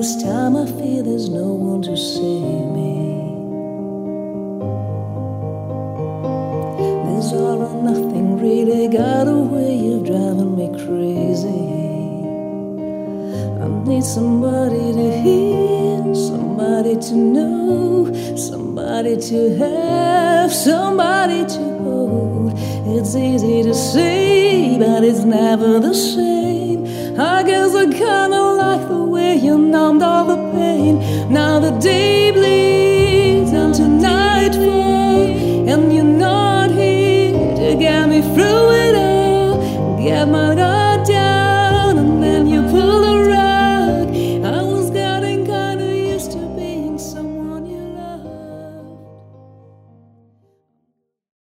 this time I fear there's no one to save me. This all or nothing really got a way of driving me crazy. I need somebody to hear, somebody to know, somebody to have, somebody to hold. It's easy to say, but it's never the same. I guess I kinda like the way you numbed all the pain. Now the day bleeds